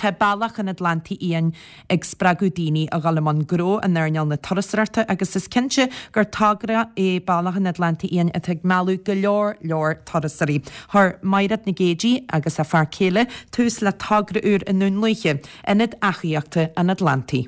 tá bailach an Atlanti íon ag spragu daoine a galamán gró an nearneal na torasarta agus is cinse gur tagra é bailach an Atlanti íon a ag meú go leor torasarí. Thar mairad na géidí agus a fear céile tús le tagra úr in nún luiche inad achiíochta an Atlanti.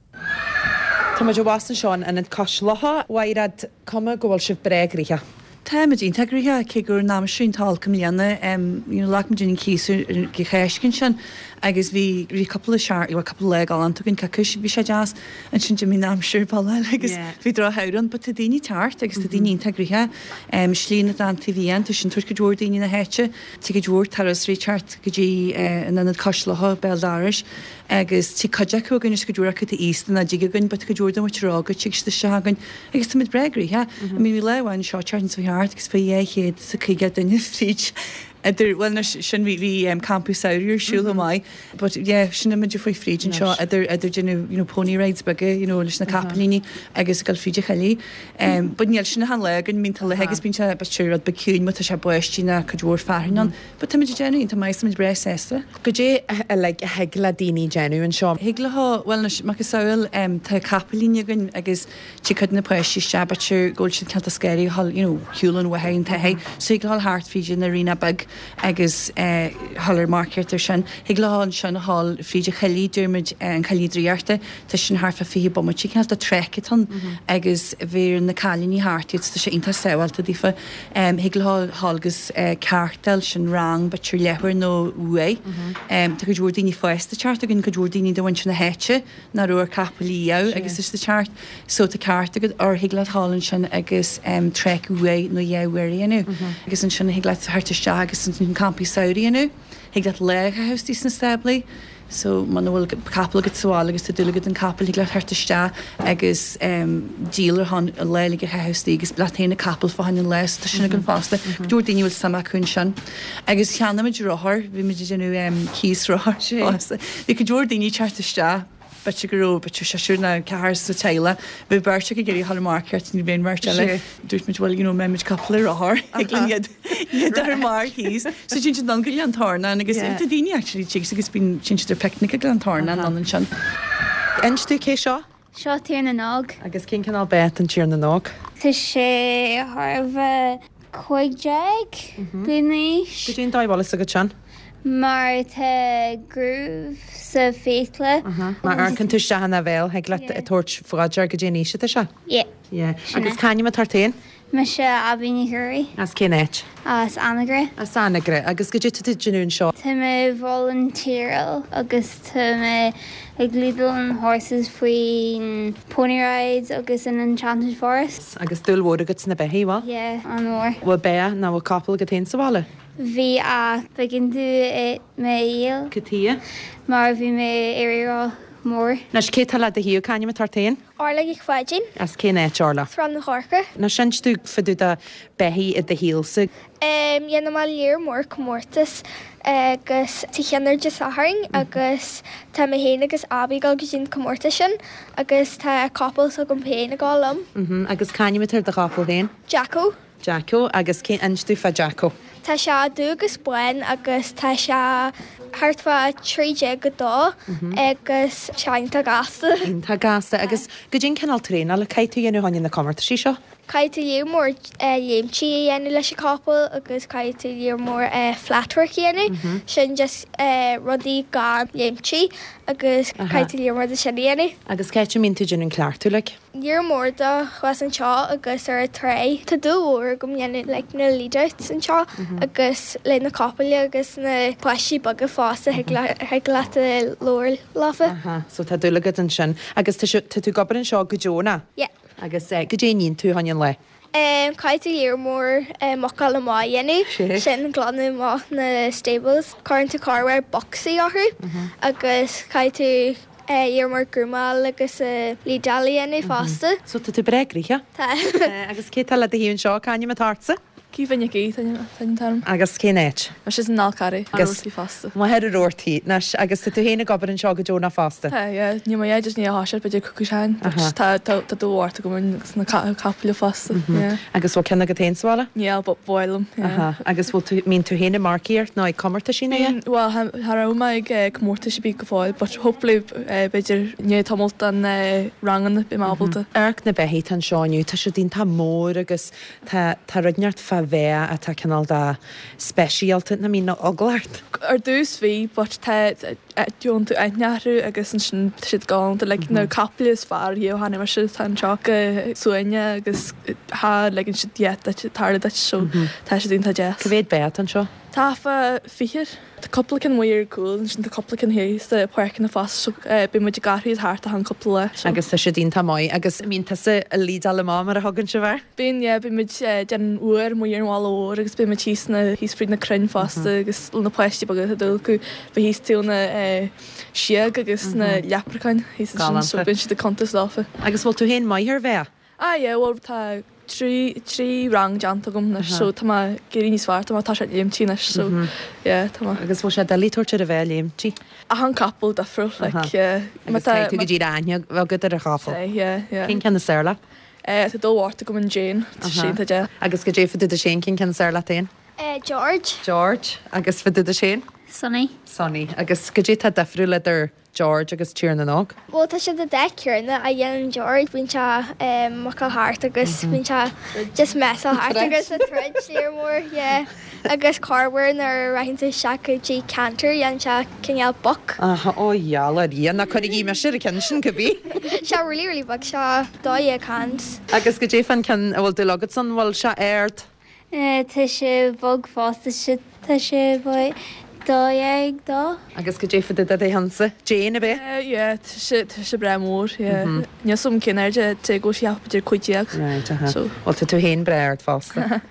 Tá muidir bhásan seán inad cos lotha wairad cuma go bhfuil sibh breagrithe. Táimidín tá gríthe ché gur náisiún talcam leanna lechmadín cíú go chéiscin sin agus bhí rí coppla seaar i coppla le gáán tugann cacuisi bhí sé jazz an sin mí náisiúr bailile agus bhí dro herann, ba tá daoine tart agus tá daoine tá gríthe slína an TVN tu sin tuair go dúir daoine na héite tu go dúir taras Richard go dtí inad coslatha Beldáris agus tí caideú gan is go dúra go ístan a ddíige gunn, bet go dúirda murága tíiste seagan agus tá mid bregrithe mí lehain seo tearn sa heart agus fé chéad sa chuige duine fríd. Well sin bhí campus áir siúla mai, but sinna muidir faoi frídin seo idir dinu pony rides bege leis na capalíní agus gal fríide chalí. Bud níl sinna han legan mín tal hegus bín se beúrad beún mu se buistína go dúór fearnan, but tá muidir genú tá mais mid bre sésta. Go dé le hegla daoine genú an seo. Higlaá well mac saoil tá capalíne gunn agus tí chud na poisí se beú ggóil sin canta scéirí hall hiúlan wahain tá hé, so higlaá hart frídin na rina bag agus hallar marketer sin. Higlaáin sin hall fríide chalí dúrmid an chalídríarte tá sin harfa fi bomma tí ceart a treketan agus bhír na chalíní hartúd tá sé inta saoalta dífa higlaá hallgus cartel sin rang beú lehar nó ua Tá go dúir daoine foiiste chart a ginn go dúir daoine dohain sin na héite na ruair capalíá agus is de chart so tá carta go ar higlaad hallan sin agus tre ua nó dhéhhaíanú agus an sinna higlaad hartiste agus an campi saoíanú, hiag dat le a haustí na stabli, so man bhfuil capla go sáil agus tá dulagad an capal higla hartiste agus díalar han a leilige haustí agus blaténa capal fáin an leis tá sinna an fásta, dúir daoine bhfuil sama chun sin. Agus cheanna idir rothir, bhí me genú cíos rothir sé. Bhí go dúir daoine chartiste, bet go bet seisiúna cehar sa teile, bh berte go géirí hall market ní bhéon marteile dúirt mit bhfuil meid coppla ath ag ar mar híos, so sin sin an go leantarna agus imta daoine actually tí agus bín sin picnic a glantarna an sin. Einstú cé seo? Seo tíar na nág. Agus cin canál bet an tíar na nág? Tá sé thbh 50 blianis. Go dtíon dáhhalas a go tean? Mar tá grúh sa féitla. Mar arcan tú se hena bhéil ag le a tuairt fáidir go déanaí se se? Agus caiine a tartaíon? Me se abhíní thuirí. As cinéit? As Anagre. As Anagre, agus go dtí tú genún seo? Tá mé volunteeral agus tá mé ag lídal an horses faoin pony rides agus in Enchanted Forest. Agus dúlhór agat na behíhá? An mór. Bhfuil bé ná bhfuil capal go taon sa bhála? Bhí a begin tú mé íal. Catí? Mar bhí mé éirá mór. Nas cé tal a híú caiine a tartaíon? Orla ag fáidin. As cinéit orla? Thran na chorca. Na sin stú fadú a behí i de híalsa? Dhéana má léir mór commórtas agus tuchéanar de saharing agus tá mé héana agus abíáil go sin commórta sin agus tá coppal sa go péna gálam. Agus caiine tar de capal héin? Jacko. Jacko agus cé anstú fa Jacko? Tá se dúgus buin agus tá se hartfa tríide go dó agus seinta gasta. Tá gasta agus go dtín canál tréna le caiitú dhéanú hain na commarta sí seo? Caiite dhéú mór dhéimtí dhéanú leis capal agus caiite dhéú mór flatwork dhéanú sin just rudí gan dhéimtí agus caiite dhéú mór sin dhéanú. Agus caiite mín tú dún cleartú le? Dhéar mór do chuas an seo agus ar a tré. Tá dúhór go dhéanú le na lídeit an seo agus le na capala agus na poisí bag a fásta heag le lóir láfa. So tá dúlagad an sin. Agus tú gobar an seo go dúna? Agus go déanaíonn tú hain le? Caiite dhéar mór mochail le má dhéanú sin glanú má na stables. Cáirn tú carhar boxí áthú agus caiite dhéar mór grúmáil agus lídálaíana fásta. So tú bregricha? Tá. Agus cé tal a híonn seo caiine a tarsa? Cíhanne í tam. Agus cénéit. Mar si an nácarí Agus- í fasta. Má head roirtaí agus tú héna gobar an seo go dúna fásta. Ní mai éidir ní háisiir beidir cucuáin tá dúhharta go na capla fasta. Agus bhil cena go téála? Níl bhilm. Agus bhfuil mín tú héna marcíart ná commarta sin é? Well Harma ag cummórta sé bí go fáil, but hopla beidir ní tomult an rangan be mábalta. Arc na behí an seáinú tá se dín tá mór agus tá runeart fa bheith a tá canál dá speisialta na mí aglaart. Ar dús bhí, but dún tú nearú agus an sin siad gáanta le na caplas fear hío hána mar si tan seach suine agus há le an si diet tar seo tá sé dún tá jazz. Go bhéad beat an seo? Táfa fihir. Tá coplacin muir cool sin tá coplacin hééis de puircin na fas bí mu garíí háart a an coppla leis. Agus tá sé dín tá maiid agus mín tá a líd a má mar a hagann se bhar? Bíon bí mu den uair muir bháil ó agus bí tíos na hísfrid na crunn fasta agus na pleistí bagad a dul go bheit híos túna siag agus na leprachain hís bin si de contas láfa. Agus bhil tú hén maithir bheith? Bhil tá trí rang deanta gom na seo tá gurí níoshhar tá sé léimtína so tá. Agus bhil sé delíúirte a bheith léimtí? A an capal de fru le tú go dtí aine bhil go ar a chafa. Cin ceanna saola? Tá dóhharta go an Jane sin de. Agus go défa a sé cin cean saola tain? George agus fi a sé? Sonny agus go dtí tá defriú le ar George agus tíar na nóg? Well tá sé de decurna a dhéan George bín se macal háart agus bín se just mes háart agus a thread léir mór agus carhar ar rahinnta seacatí cantar dhéan se cinál boc. Óheala íon na chuir í me si a cen sin go bhí? Se rilí bag se dó cans. Agus go défan cin bhfuil du legad san bhil se airt? Tá sé bog fásta si tá sé bh dóag dó. Agus go défa é hansa Jane a bheith? sé bre mór Ní som cinnéide te go siapaidir chuideag Bhil tú hén breart fásta.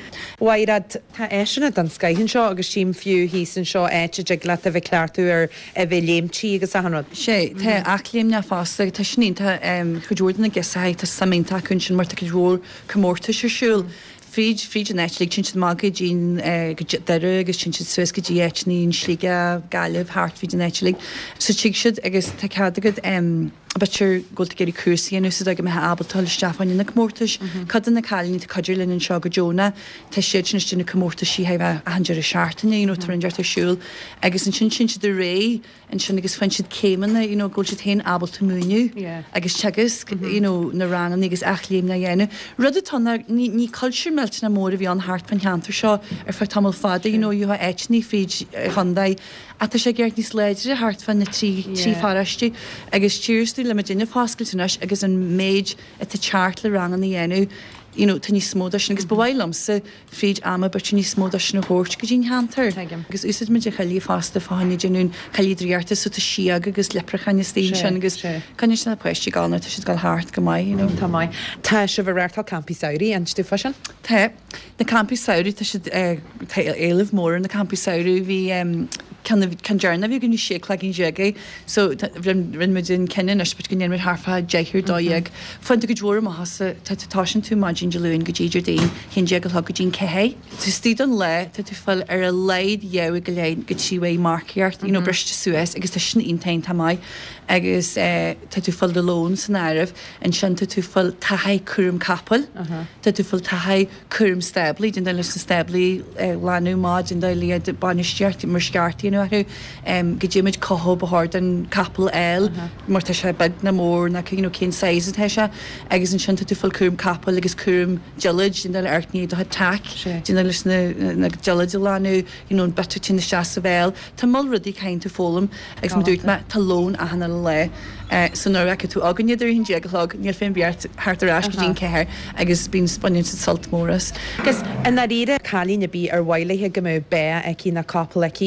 Wairad tá éisina an scaihinn seo agus sim fiú híos an seo éite de le a bheith ceartú ar a bheith léimtí agus ahanrad. sé Tá achlíim ne fásta tá sníta chuúirna na gesaid tá samínta chun sin mar go rór commórta siúil. Fríd an eitlig sin mága dín deire agus sin suas go dhéitnín slíige galibh hartfid an eitlig. So tí siid agus tá cadagad Batir goil géirí cuasaí nu a go me abaltáil Stefanin na commórtas, Cadan na chalíní tá cadidir linn seo go Jóna, Tá séid sin duna commórta sí heh a hanidir a seaartainna tar an deart siúil, agus an sin de ré an sin agus fan siad cémanna ggóil si héin abalta múniu, agus tegus na rangan agus achlíim na dhéine. Rud atána ní cultúr meilte na mór a bhí an hart fan cheantar seo ar fe tamil fada, you ha eitní fríd chundaid, a tá sé ggéirt níos léidir a hart fan na trí farastí, agus tíirstú le me dinne fáscailtenas agus an méid a tá teart le rangan na dhéanú, tá ní smóda sin agus bhhailm sa fríd ama bet ní smóda sin na hórt go dín hantar. Agus úsid me de chalí fásta fáinna genún chalídriarta sa siag agus leprachan sté sin agus can sin na poisttí gána tá si gal háart go mai. Tá mai. Tá se bh réirtá campí saoirí an stúfa sin? Tá na campí saoirí tá si éileh mór na campí saoirú hí can dearna bhí gunní sé le gin jeige, so rinn mu din cennen spit gon mar harfa deithir dóag. Fuinte go dúir a hasa tá sin tú maidjin deún go ddíidir daon chin jeag go dín cehé. Tá stíad an le tá tú fuil ar a leid jeú go léid go tíhé marceart í briste Suez agus tá sin intain tamáid agus tá tú fuil de lón san airh an sin tú fuil tahaid cuam capal, Tá tú fuil tahaid cuam stabli, din leis na stabli leanú máid in liad banisteart mar scartíí go ddíimiid coho bethir an capal eil mar tá sé bag na mór na cin 6 heise agus an sin tú fuil cuam capal agus cuam geid in airtníí do tac Dí leis na geid leanú an betin na se sa bhéil, Tá mul rudí caiint tú fólam agus dúirt me tá lón a hanna le. San nó tú aganidir hín deaglag níl féin beart hartarrás go dín ceir agus bín spanin sa saltmóras. Gus in na riire chalína bí ar bhailethe go mé bé cí na capalaí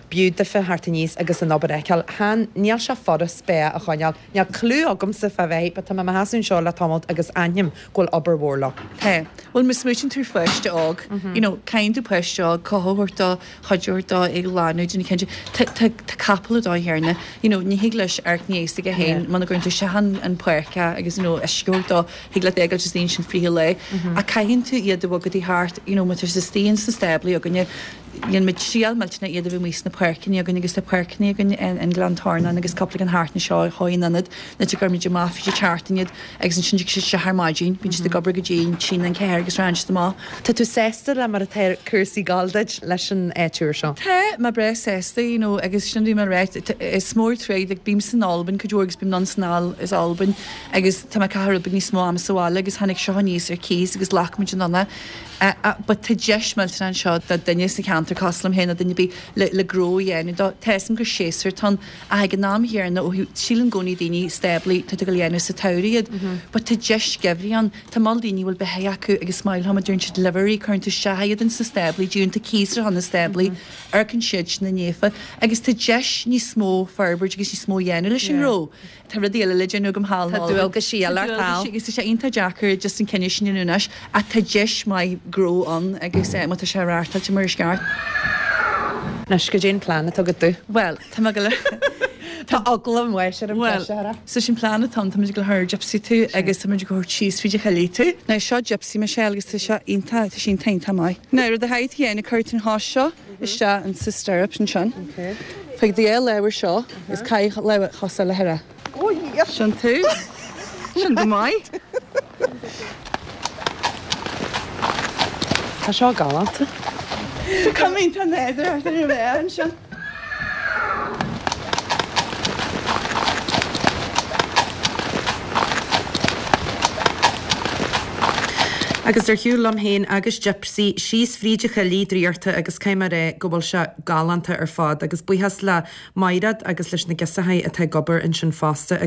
Búdafa harta níos agus an obair ceall há níl se foras bé a chuineal neall clú agam sa fa bheith, ba tá me hasún seo le tamalt agus aim ghfuil obair mhórla. Tá, bhfuil mis muin tú fuiste ág, caiintú puisteág chohairta chuúirta ag láú duna cin tá capala dáhearna, ní hiig leis ar níos a héin man gon tú sehan an puircha agus isciúirta hiag le égal sin sin frí le a caiinn tú iad bhgad í hart, mutar sa stíon sa stabli a gonne Yen mit síal meilna iad bh mís na puircinní a gon agus na puircinní gon an glantána agus coppla an hána seo háinanad na gur mid máfi sé chartaniad agus sin se harmáidín, bín de gobar go dén sin an ceir agus ran má. Tá tú sésta le mar a cursaí galdaid leis an éúir seo. Tá má bre sésta agus sin mar réit is smór tréid ag bím san Albban go dúgus bím non snál is Albban agus tá cehar bin ní smó am sáile agus hanig seo níos ar cís agus lachmuid an anna. But tá deismel an seo dat daine sa cantar coslam héna daine bí le gróhéanú team go séir tan a gan náam héarna ó sílan gcóí daoine stabli tu go léanú sa tairiad, ba tá deis gebhríán tá mal daoine bhfuil bethe acu agus smail ha dún si delivery chuintú seaiad an sa stabli dúnta císar hanna stabli ar an siid na néfa agus tá deis ní smó ferbert agus sí smó dhéanú leis an ró. Tá radíile le déanú gom há dúil go síal agus sé onanta Jackar just an cinne sin inúnas a tá deis mai gró an agus má sé ráta te mar sceart. Nes go dén plán tugad tú? Well, tá go le Tá aglam weir an well, so sin plán tan tá go thir gypsy tú agus tá go cheese fiidir chalí tú. Na seo gypsy me sé agus tá seo inta sin tainta mai. Na ru a haid héanana curtain há seo is se an sa stirrup an sin. Feig dé leabhar seo is cai le chosa le heire. Sin tú? Sin go mai? Tá seo galanta. Tá cumín tan éidir ar an bhéir an sin. Agus ar hiú lam héin agus gypsy síos fríidecha lídríarta agus céimar gobal se galanta ar fád agus buhas le mairad agus leis na gesahaid a te gobar in sin fásta